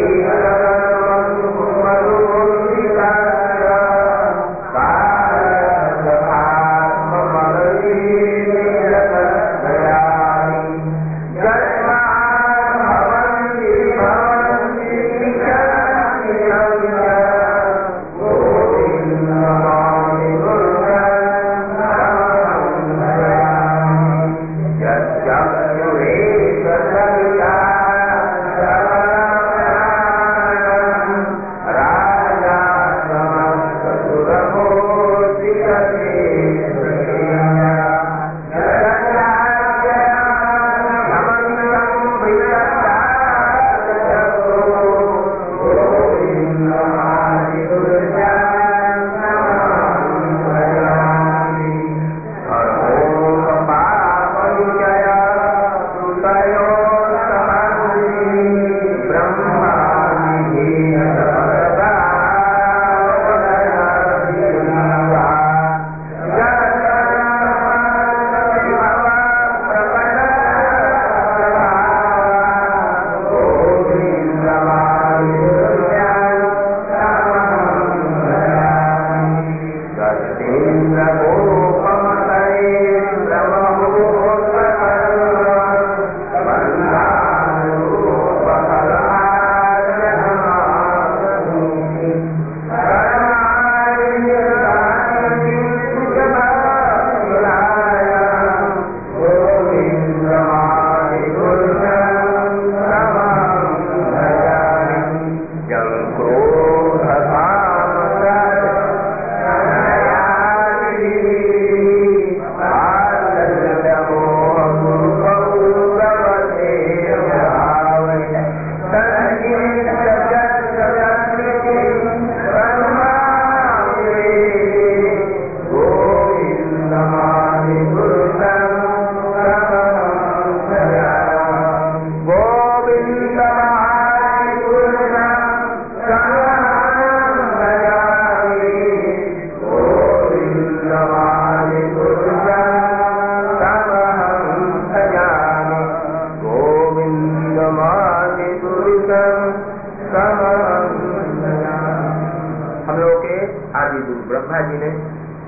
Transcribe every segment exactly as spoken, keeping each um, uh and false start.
ब्रह्मा जी ने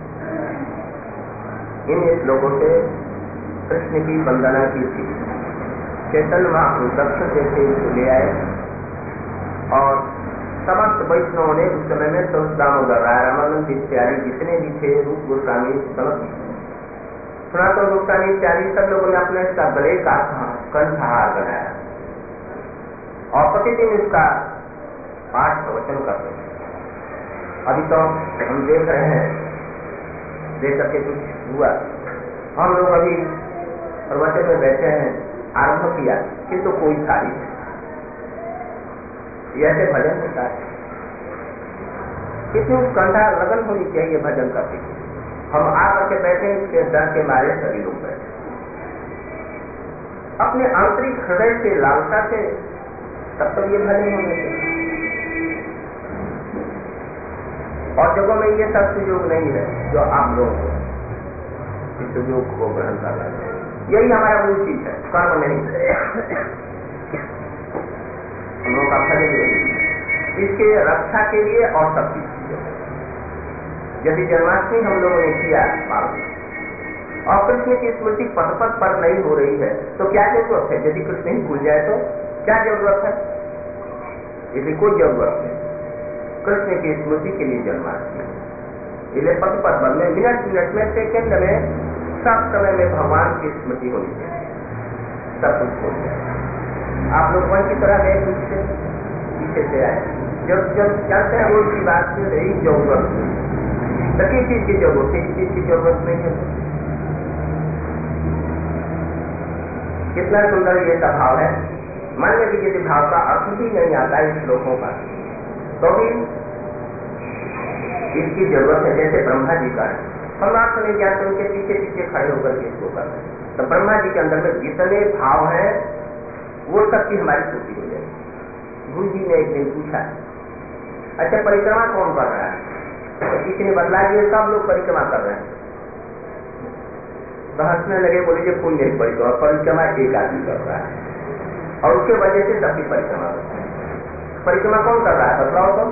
इन श्लोकों से कृष्ण की वंदना की थी। चैतन्य महाप्रभु दक्षिण देते ले आए और समस्त वैष्णवों ने उस समय में तो दामोदर राय रामानंद इत्यादि जितने भी थे, रूप गोस्वामी समस्त सनातन गोस्वामी इत्यादि सब लोगों ने अपने इसका गले का कंठहार बनाया और प्रतिदिन इसका पाठ प्रवचन करते हैं। अभी तो हम देख रहे हैं, देख करके कुछ हुआ, हम लोग अभी प्रवचन में बैठे हैं, आरंभ किया किंतु तो कोई खाली नहीं। ऐसे भजन होता है, कितनी कंठा लगन होनी चाहिए भजन करने की। हम आकर के बैठे इसके डर के मारे सभी लोग बैठे, अपने आंतरिक हृदय से लालसा से तब तो ये भजन होने चाहिए। और जगहों में ये सब सुयोग नहीं है जो आप लोग इस सुयोग को ग्रहण कर रहे हैं। यही हमारा मूल चीज है, कर्म नहीं। हम लोगों का फल यही है, इसके रक्षा के लिए और सब चीज के लिए। यदि जन्माष्टमी हम लोगों ने किया पालन और कृष्ण की स्मृति पद पद पर नहीं हो रही है तो क्या जरूरत है? यदि कृष्ण ही भूल जाए तो क्या जरूरत है? यदि कोई जरूरत नहीं, कृष्ण की स्मृति के लिए जन्माष्टमी, इसलिए पद पद पर में मिनट मिनट में सेकेंड में सब समय में भगवान की स्मृति होनी चाहिए, सब कुछ हो जाए। आप लोग वही की तरह गए पीछे पीछे से आए, जब जब जानते हैं वो की बात में रही जरूरत नहीं, तो किस चीज की जरूरत है? किस चीज की जरूरत नहीं है। कितना सुंदर ये स्वभाव है। मान लीजिए यदि भाव का अर्थ ही नहीं आता इस श्लोकों का तो भी इसकी जरूरत है। जैसे ब्रह्मा जी का है, हम आपको नहीं जानते, उनके पीछे पीछे खड़े होकर के इसको कर रहे हैं, तो ब्रह्मा जी के अंदर में जितने भाव हैं वो सबकी हमारी पूर्ति हो जाएगी। गुरु जी ने एक दिन पूछा, अच्छा परिक्रमा कौन कर रहा है? तो किसी ने बदला दिए, सब लोग परिक्रमा कर रहे हैं। तो हंसने लगे, बोले जो पुण्य नहीं परिक्रमा, परिक्रमा एक आदमी कर रहा है और उसके वजह से सबकी परिक्रमा होती है। परिक्रमा कौन कर रहा है बतलाओ तो?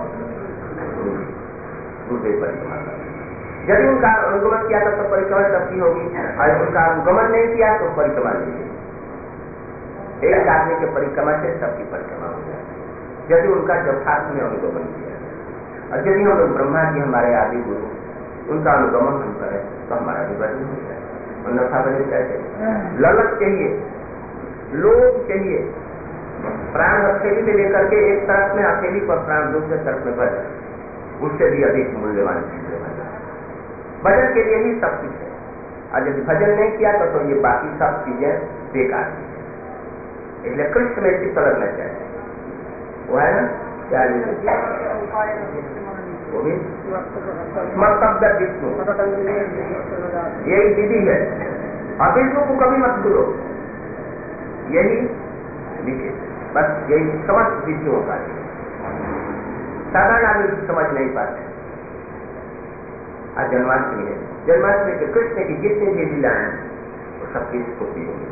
गुरुदेव परिक्रमा कर रहे हैं। यदि उनका अनुगमन किया तो परिक्रमा सबकी होगी, और उनका अनुगमन नहीं किया तो परिक्रमा नहीं होगी। एक आदमी के परिक्रमा से सबकी परिक्रमा हो जाए यदि उनका यथार्थ में अनुगमन किया। और यदि हम लोग ब्रह्मा जी हमारे आदि गुरु उनका अनुगमन हम करें तो हमारा भी भजन हो जाए। अन्यथा भजन कैसे? ललक चाहिए, लोभ चाहिए, प्राण हथेली में लेकर के एक तरफ में हथेली पर प्राण दूसरे तरफ में भजन, उससे भी अधिक मूल्यवान चीज है भजन। भजन के लिए ही सब कुछ है, और यदि भजन नहीं किया तो, तो ये बाकी सब चीजें बेकार है। इसलिए कृष्ण में चित्त लगना चाहिए। वो है ना क्या वो भी स्मर्तव्य विष्णु, यही विधि है। और विष्णु को कभी मत भूलो, यही विधि, बस यही समझ विधियों का। साधारण आदमी समझ नहीं पाते। आज जन्माष्टमी है, जन्माष्टमी के कृष्ण की जितनी भी लीलाएं हैं वो सबकी स्तुति होगी।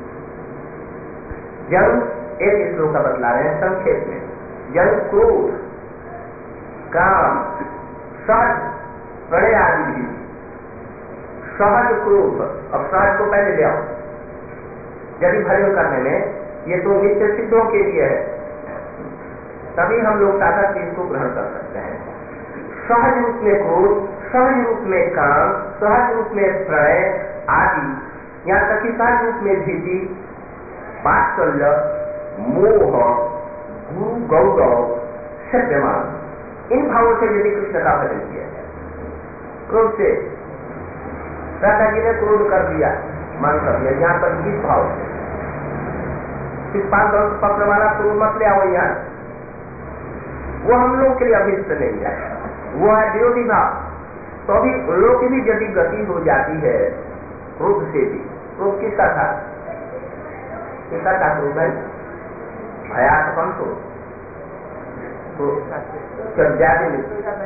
जब एक श्लोक का बतला रहे हैं संक्षेप में, जब क्रोध, काम, सहज, प्रणय आदि भी, सहज क्रोध, अब सहज को पहले ले आओ। यदि भजन करने में ये तो नित्य सिद्धों के लिए है, तभी हम लोग साधा चीज को ग्रहण कर सकते हैं। सहज रूप में क्रोध, सहज रूप में काम, सहज रूप में प्रणय आदि, यहाँ तक कि सहज रूप में भीति, वात्सल्य, मोह, गुरु गौरव, सत्यमान, इन भावों से यदि कृष्ण का भजन किया जाए। क्रोध से राधा जी ने क्रोध कर दिया, मान कर दिया, यहाँ पर किस भाव से? सिर्फ पांच दस पत्र वाला क्रोध मत ले आओ यहाँ, वो हम लोग के लिए अभिष्ट नहीं है, वो है विरोधी भाव। तो अभी उन लोग की भी यदि गति हो जाती है क्रोध से भी, क्रोध किसका था? किसका था क्रोध है? भयात कौन को तो चर्चा में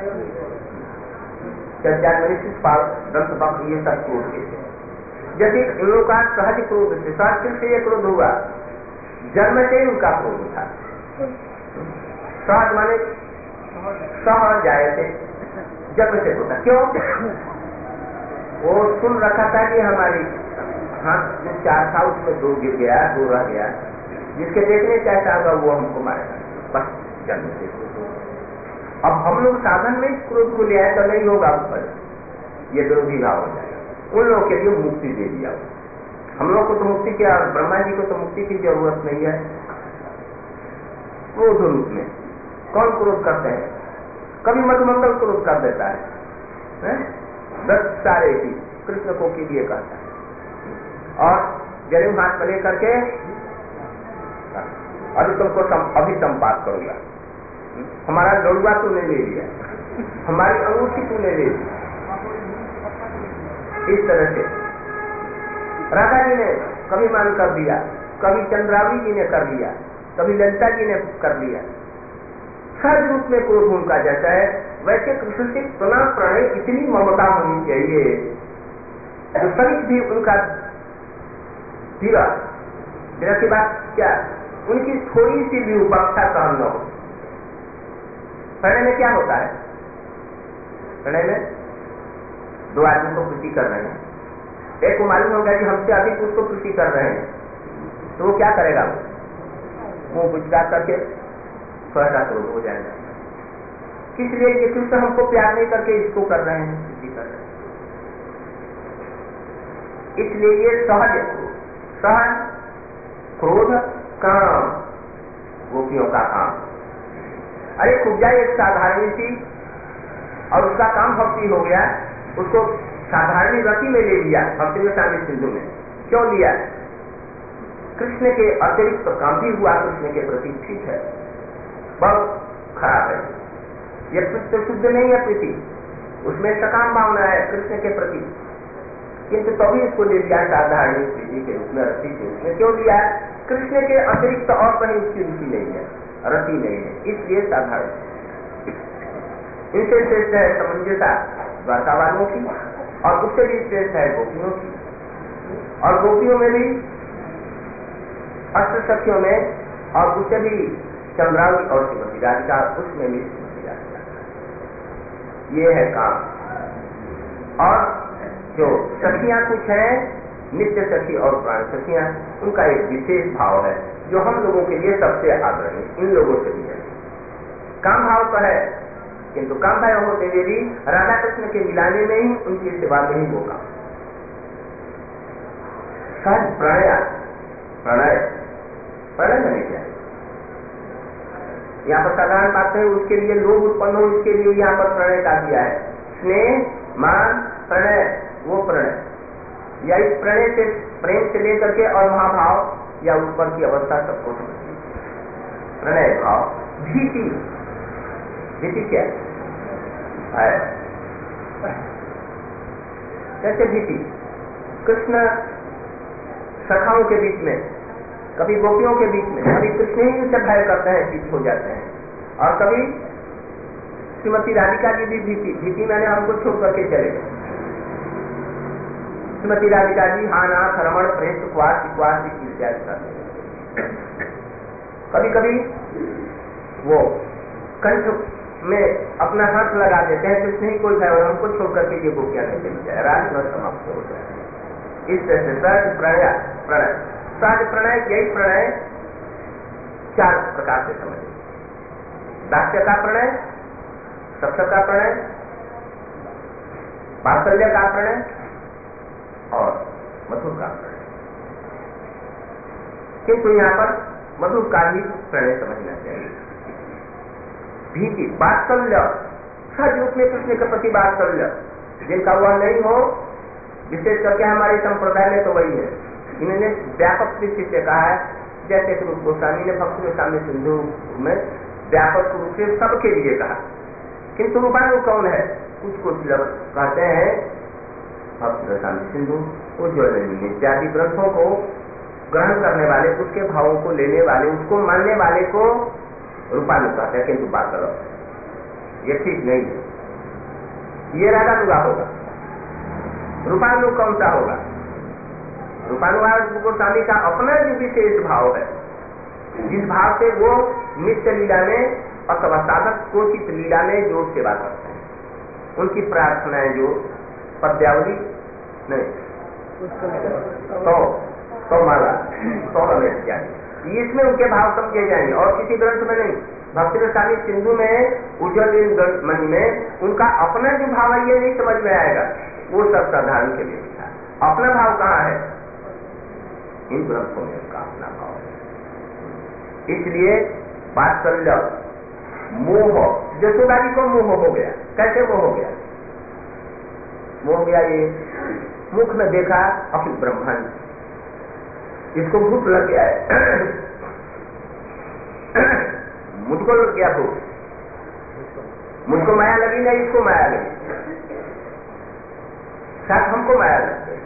चर्चा में शिषपाल दंत पक्ष ये सब क्रोध के थे। यदि इन लोग का सहज क्रोध से, सहज से ये क्रोध हुआ, जन्म से ही उनका क्रोध था। सहज माने सहज जाए थे, जन्म से होता। क्यों? वो सुन रखा था कि हमारी हाथ जो चार था उसमें दो गिर गया, दो रह गया, जिसके देखने चाहता होगा वो हमको मारेगा, बस जन्म से। अब हम लोग साधन में इस क्रोध को ले आए तो नहीं होगा ऊपर, ये विरोधी भाव हो जाएगा। उन लोगों के लिए मुक्ति दे दिया, हम लोग को तो मुक्ति क्या, ब्रह्मा जी को तो मुक्ति की जरूरत नहीं है। क्रोध रूप में कौन क्रोध करते हैं? कभी मधुमंगल क्रोध कर देता है, है? दस सारे की कृष्ण को के लिए कहता है, और जरूर हाथ में लेकर के अभी तुमको सम, अभी संपात करूंगा, हमारा डोलुआ तूने ले लिया, हमारी अंगूठी तूने ले ली। इस तरह से राधा जी ने कभी मान कर दिया, कभी चंद्रावली जी ने कर लिया, कभी ललिता जी ने कर लिया। सहज रूप में क्रोध उनका जैसा है, वैसे कृष्ण से इतना प्रणय, इतनी ममता होनी चाहिए जो सभी भी उनका धीरा धीरा की बात क्या, उनकी थोड़ी सी भी उपेक्षा सहन न हो। प्रणय में क्या होता है? प्रणय में दो आदमी को खुशी कर रहे हैं, एक को मालूम होगा कि हमसे अधिक उसको खुशी कर रहे हैं, तो वो क्या करेगा? वो गुजरा करके थोड़ा सा क्रोध हो जाएगा। किस लिए? ये कृष्ण हमको प्यार नहीं करके इसको कर रहे हैं, खुशी कर रहे हैं। इसलिए ये सहज सहज क्रोध, काम, गोपियों का काम। अरे खुद जाए एक साधारणी सी और उसका काम भक्ति हो गया, उसको साधारणी रति में ले लिया, भक्ति में शामिल सिंधु में क्यों लिया? कृष्ण के अतिरिक्त तो काम भी हुआ कृष्ण के प्रति, ठीक है, बहुत खराब है, यह तो शुद्ध नहीं है प्रीति, उसमें सकाम भावना है कृष्ण के प्रति, किंतु तभी इसको ले लिया साधारणी प्रीति के रूप में, रति के रूप में। क्यों लिया? कृष्ण के अतिरिक्त तो और कहीं उसकी रुचि नहीं है, रति नहीं है, इसलिए साधारण। इनसे श्रेष्ठ है समंजसा द्वारका वालों की, और उससे भी श्रेष्ठ है गोपियों की, और गोपियों में भी अष्ट सखियों में, और उससे भी चंद्रावली और श्रीमती राधिका, उसमें भी श्रीमती राधिका। ये है काम। और जो सखियां कुछ है, नित्य सखी और प्राण सखियां, उनका एक विशेष भाव है जो हम लोगों के लिए सबसे आदरणीय इन लोगों से भी है। काम भाव तो है, किंतु काम भाव होते हुए भी राधा कृष्ण के मिलाने में ही, उनकी सेवा में ही वो काम। सहज प्रणय, प्रणय प्रणय नहीं क्या, यहाँ पर साधारण बात है, उसके लिए लोग उत्पन्न हो, इसके लिए यहाँ पर प्रणय का दिया है। स्नेह, मान, प्रणय, वो प्रणय या इस प्रणय से, प्रेम से लेकर के और महाभाव या ऊपर की अवस्था सबको समझती प्रणय भाव। भीति, भीति क्या है? कैसे भीति? कृष्ण सखाओं के बीच में, कभी गोपियों के बीच में, कभी कृष्ण ही उनसे भय करते हैं, पीछे हो जाते हैं, और कभी श्रीमती राधिका की भी भीति, भीति मैंने हमको छोड़ करके चले गए। श्रीमती राधिका जी हाँ ना रमण प्रेत क्वास क्वास इत्यादि करते। कभी कभी वो कंठ में अपना हाथ लगा देते हैं, कृष्ण ही कोई भय और हमको छोड़ करके ये गोपियां नहीं चली जाए, रात न समाप्त हो जाए। इस तरह से सहज प्रणय, प्रणय सहज प्रणय, यही प्रणय चार प्रकार से समझे। दास्य का प्रणय, सत्य का प्रणय, वात्सल्य का प्रणय और मधुर का प्रणय। किंतु यहाँ पर मधुर का ही प्रणय समझना चाहिए। भीति, वात्सल्य, सहज रूप में कृष्ण के प्रति वात्सल्य, जिनका वह नहीं हो, विशेष करके हमारे संप्रदाय में तो वही है। इन्होंने व्यापक दृष्टि से कहा है, जैसे कि रूप गोस्वामी ने भक्ति गोस्वामी सिंधु में व्यापक रूप से सबके लिए कहा। किंतु रूपानु कौन है? कुछ कुछ लोग कहते हैं भक्ति गोस्वामी सिंधु, उज्ज्वल इत्यादि ग्रंथों को ग्रहण करने वाले, उसके भावों को लेने वाले, उसको मानने वाले को रूपानु कहते हैं। किंतु बात गलत, ये ठीक नहीं है। ये रागानुगा होगा। रूपानु कौन सा होगा? रूपानुगा गोस्वामी का अपना जो विशेष भाव है, जिस भाव से वो नित्य लीला में अथवा साधक कोचित लीला में जो सेवा करते हैं, उनकी प्रार्थनाएं जो पद्यावली नहीं तो तो माला तो इत्यादि, इसमें उनके भाव समझे जाएंगे और किसी ग्रंथ में नहीं। भक्ति गोस्वामी सिंधु में, उज्ज्वल मणि में उनका अपना जो भाव है ये नहीं समझ में आएगा। वो सब साधारण के लिए लिखा है। अपना भाव कहाँ है? इन ग्रंथों में उनका अपना भाव है। इसलिए वात्सल्य, मोह, यशोदा जी को मोह हो गया। कैसे मोह हो गया? मोह हो गया ये मुख में देखा अखिल ब्रह्मांड, इसको भूख लग गया है। मुझको लग गया भूख, मुझको माया लगी नहीं, इसको माया लगी, साथ हमको माया लग गई।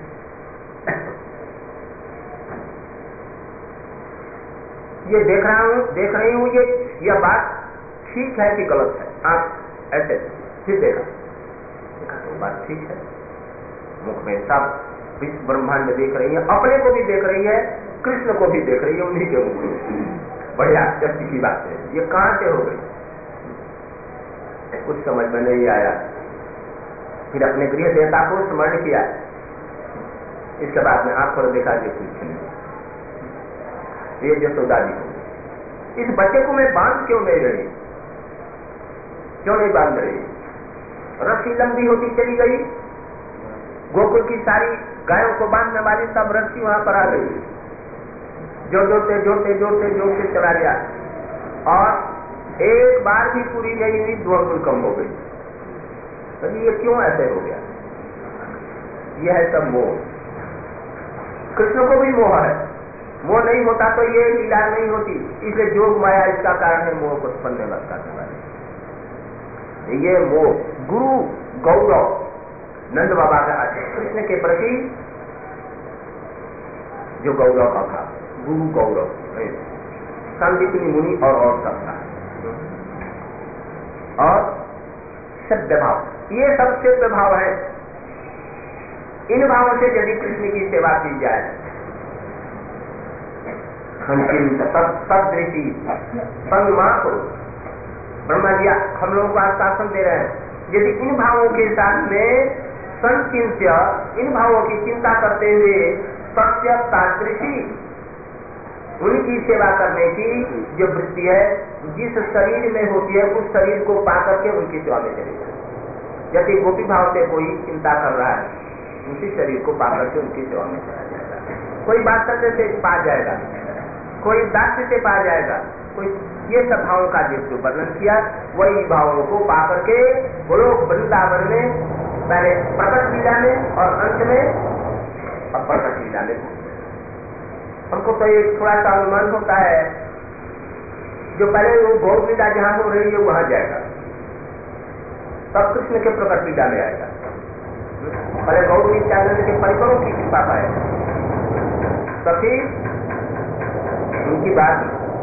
ये देख रहा हूं, देख रही हूं, ये यह बात ठीक है कि गलत है? आप ऐसे फिर देखा, देखा तो बात ठीक है। मुख में सब विश्व ब्रह्मांड देख रही है, अपने को भी देख रही है, कृष्ण को भी देख रही है, उन्हीं के मुख में। बड़ी आश्चर्य की बात है, ये कहां से हो गई? कुछ समझ में नहीं आया। फिर अपने गृह देवता को स्मरण किया। इसके बाद में आंख पर देखा कि कुछ नहीं, ये यशोदा जी को, इस बच्चे को मैं बांध क्यों नहीं रही? क्यों नहीं बांध रही? रस्सी लंबी होती चली गई, गोकुल की सारी गायों को बांधने वाली सब रस्सी वहां पर आ गई, जो जोड़ते जोड़ते जोड़ते जोड़ते चला गया, और एक बार भी पूरी नहीं हुई, गोकुल कम हो गई। तो ये क्यों ऐसे हो गया? यह है सब मोह। कृष्ण को भी मोह है, मोह नहीं होता तो ये लीला नहीं होती। इसलिए जोग माया इसका कारण है, मोह को उत्पन्न करने वाले। ये मोह, गुरु गौरव, नंद बाबा का कृष्ण के प्रति जो गौरव का था, गुरु गौरव, संदीपनी मुनि और और सबका, और सभ्य भाव, ये सब सभ्य भाव है। इन भावों से यदि कृष्ण की सेवा की जाए संचिंत तदृशी महापुरुष ब्रह्मा जी हम लोगों को आश्वासन दे रहे हैं, यदि इन भावों के साथ में संचिंत्य, इन भावों की चिंता करते हुए सत्य तादृशी उनकी सेवा करने की जो वृत्ति है जिस शरीर में होती है उस शरीर को पा करके उनकी सेवा में चले जाए। यदि गोपी भाव से कोई चिंता कर रहा है उसी शरीर को पा करके उनकी सेवा में चला जाएगा। कोई बात्सल्य से पा जाएगा, कोई दास्य से पा जाएगा, कोई ये सब भावों का जो वर्णन किया वही भावों को पा करके वो लोग वृंदावन में पहले प्रकट लीला में और अंत में प्रकट लीला में। हमको तो एक थोड़ा सा अनुमान होता है जो पहले वो गौर लीला जहां हो रही है वहां जाएगा, तब कृष्ण के प्रकट लीला में आएगा। पहले गौर लीला के परिवारों की कृपा पाएगा, तो फिर उनकी बात।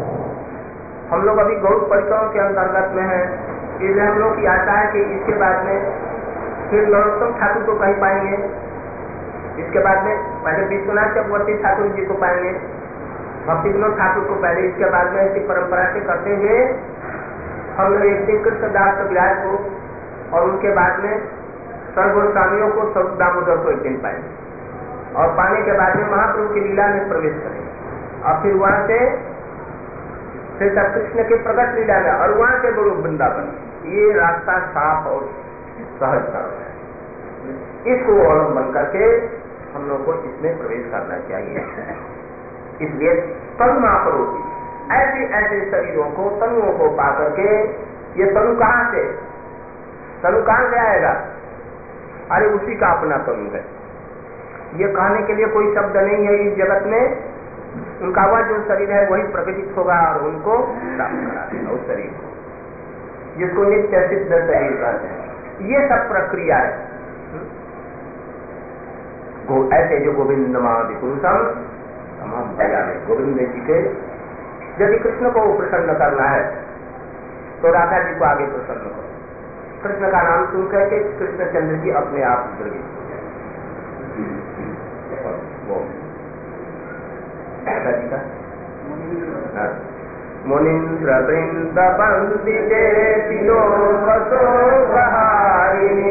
हम लोग अभी गौर परिकरों के अंतर्गत में है, इसलिए हम लोग की आशा है कि इसके बाद में फिर नरोत्तम ठाकुर को कहीं पाएंगे, इसके बाद में पहले विश्वनाथ चक्रवर्ती ठाकुर जी को पाएंगे, भक्ति विनोद ठाकुर को पहले, इसके बाद में इसी परंपरा से करते हुए हम लोग एक दिन कृष्णदास विराज को और उनके बाद में सर्वगोस्वामियों को स्वरूप दामोदर को एक दिन पाएंगे और पाने के बाद में महाप्रभु की लीला में प्रवेश करेंगे और फिर वहां से श्री कृष्ण के प्रकट लीला में और वहां से गुरु वृंदावन। ये रास्ता साफ और सहज कर रहा है, इसको अवलंबन करके हम लोग को इसमें प्रवेश करना चाहिए। इसलिए तनु महापरोधी ऐसे ऐसे शरीरों को, तनुओं को पा करके, ये तनु कहां से तनु कहां से आएगा? अरे उसी का अपना तनु है। ये कहने के लिए कोई शब्द नहीं है इस जगत में, उनका वह जो शरीर है वही प्रकटित होगा और उनको प्राप्त करा देगा उस शरीर को, जिसको नित्य सिद्ध शरीर कहते हैं। ये सब प्रक्रिया है। ऐसे जो गोविंद मादि पुरुषम तमाम बजाने, गोविंद जी के यदि कृष्ण को प्रसन्न करना है तो राधा जी को आगे प्रसन्न करो। कृष्ण का नाम सुन करके कृष्णचंद्र जी अपने आप द्रवित हो जाए। राधा जी का मुनिन्द्र वृंद वंदिते तिलोकसो बहारिणी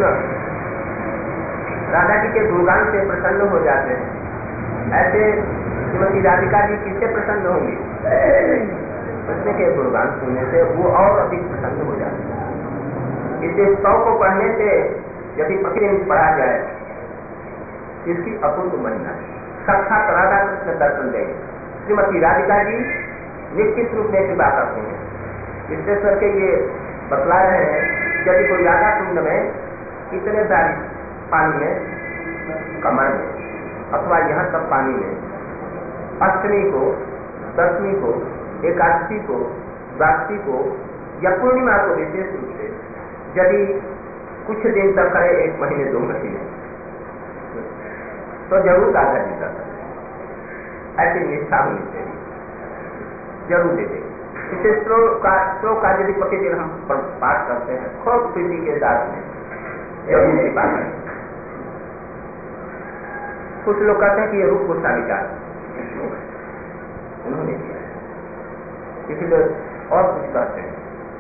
कृष्ण राधा जी के गुणगान से प्रसन्न हो जाते हैं, ऐसे श्रीमती राधिका जी किससे प्रसन्न होंगी? कृष्ण के गुणगान सुनने से वो और अधिक प्रसन्न हो जाते हैं। इसे सौ को पढ़ने से यदि प्रतिदिन पढ़ा जाए इसकी अपूर्व महिमा, साक्षात राधा कृष्ण दर्शन देंगे। श्रीमती राधिका जी निश्चित रूप में कृपा करते हैं। विश्वेश्वर के ये बतला रहे हैं, यदि कोई राधा कुंड में इतने सारी पानी में कमर में अथवा यहाँ तक पानी में अष्टमी को, दसवीं को, एकादशी को, द्वादशी को या पूर्णिमा को विशेष रूप से यदि कुछ दिन तक करे, एक महीने दो महीने, तो जरूर राधा जी कर सकते। ऐसी निष्ठा होनी चाहिए, जरूर दे देंगे। इसे श्लोक का श्लोक का यदि प्रतिदिन हम पाठ करते हैं खूब प्रीति के साथ में, जरूर कृपा करें। कुछ लोग कहते हैं कि ये रूप गोस्वामी का श्लोक है, उन्होंने किया, इसलिए और कुछ कहते हैं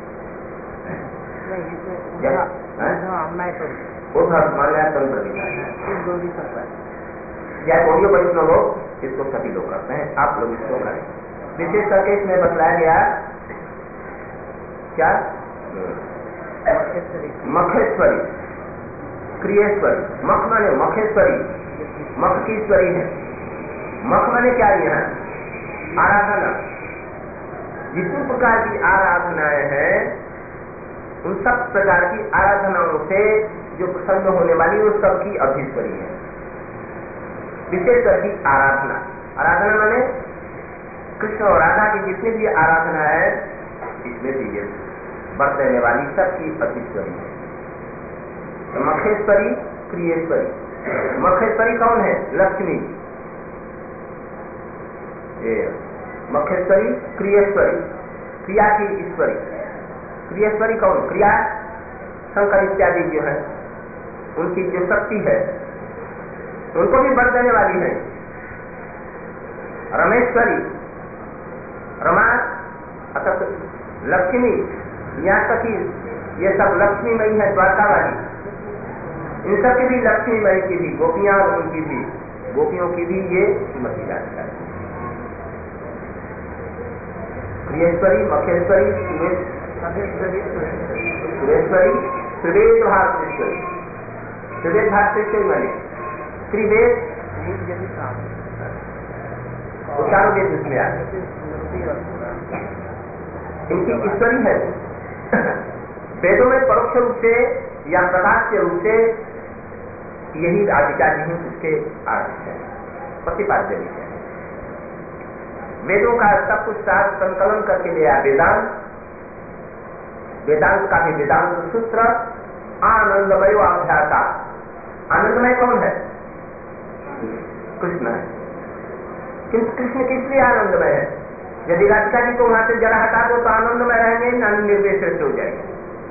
वो मान्या तंत्र या गौड़ियों वैष्णव लोग इसको सभी लोग करते हैं, आप लोग इसको करें। विशेष करके इसमें बतलाया गया क्या? मखेश्वरी, क्रियेश्वरी। मख माने मखेश्वरी, मख की ईश्वरी है। मख माने क्या? यहाँ आराधना, जितनी प्रकार की आराधनाएं हैं उन सब प्रकार की आराधनाओं से जो प्रसन्न होने वाली वो सबकी अधीश्वरी है। विशेष करके आराधना, आराधना माने कृष्ण और राधा की जितनी भी आराधना है इसमें भी ये बरतने वाली सबकी अधीश्वरी है। तो मखेश्वरी, क्रियेश्वरी। मखेश्वरी कौन है? लक्ष्मी। ये मखेश्वरी, क्रियेश्वरी, क्रिया की ईश्वरी। क्रियेश्वरी कौन? क्रिया शंकर इत्यादि जो है उनकी जो शक्ति है उनको भी बर देने वाली है। रमेश्वरी, रमा अतः लक्ष्मी, यहाँ तक ही ये सब लक्ष्मीमयी है, द्वारका वाली। इन सब की भी लक्ष्मीमयी की भी, गोपियां और उनकी भी, गोपियों की भी ये श्रीमती राधिका है। क्रियेश्वरी, मखेश्वरी, सुरेश्वरी, त्रिवेद भाष्येश्वरी। त्रिवेद भाष्येश्वरी माने त्रिवेद, वो चारों वेद इसमें आ गए, इनकी ईश्वरी है। वेदों में परोक्ष रूप से या प्रकाश रूप से यही राधिका जी हैं, उसके आर्थिक है, प्रतिपाद्य विषय है। वेदों का सब कुछ साथ संकलन करके लिया वेदांत, वेदांत का भी वेदांत सूत्र आनंदमय अभ्यासा। आनंदमय कौन है? कृष्ण है। किंतु कृष्ण किस लिए आनंदमय है? यदि राधिका जी को वहां से जरा हटा दो तो आनंदमय रहेंगे, निर्विशेष हो जाएंगे,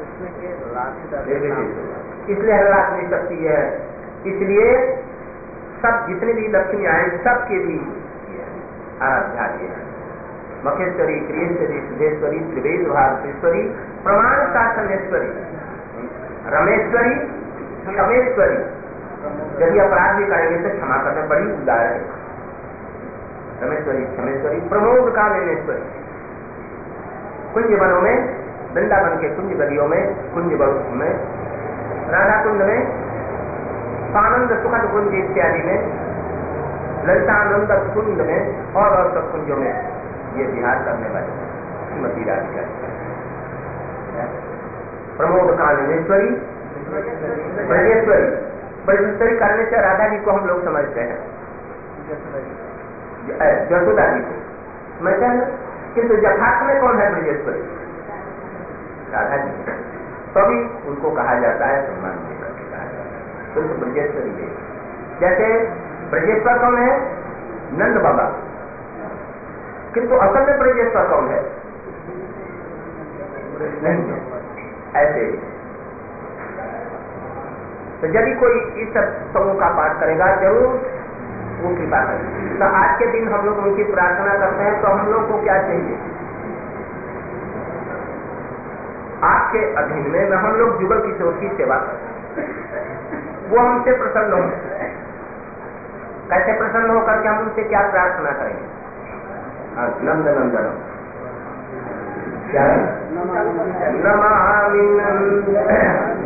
इसलिए हरलासनी शक्ति है। इसलिए सब जितने भी लक्ष्मी आए सबके भी आराध्या है। मखेश्वरी, क्रियेश्वरी, सुधेश्वरी, त्रिवेद भाष्येश्वरी, प्रमाण शासनेश्वरी, रमेश्वरी, क्षमेश्वरी। यदि अपराध भी करेंगे तो क्षमा करने बड़ी उदार है। रमेश्वरी, क्षमेश्वरी, प्रमोद कामिनेश्वरी। कुंज वनों में, वृंदावन के कुंज गलियों में, कुंज वनों में, राधा कुंड में, आनंद सुखद कुंज इत्यादि में, ललितानंद कुंड में और और सब कुंजों में ये विहार करने वाले श्रीमती राधिका। प्रमोद कामिनेश्वरी, ब्रजेश्वरी। ब्रजेश्वरी करने से राधा जी को हम लोग समझते हैं, जसोदा जी को समझते हैं, किंतु यथार्थ में कौन है ब्रजेश्वरी? राधा जी। तभी तो उनको कहा जाता है सम्मान देकर के कहा जाता है, तो ब्रजेश्वरी देवी। जैसे ब्रजेश्वर कौन है? नंद बाबा। किंतु असल में ब्रजेश्वर कौन है? नहीं। ऐसे तो यदि कोई इस समूह का पाठ करेगा जरूर वो कृपा करें। तो आज के दिन हम लोग उनकी प्रार्थना करते हैं, तो हम लोग को क्या चाहिए? आपके अधीन में न हम लोग जुगल किशोर की सेवा करते, वो हमसे प्रसन्न हो। कैसे प्रसन्न होकर के हम उनसे क्या प्रार्थना करेंगे? नंद नंदन क्या नमामि नंद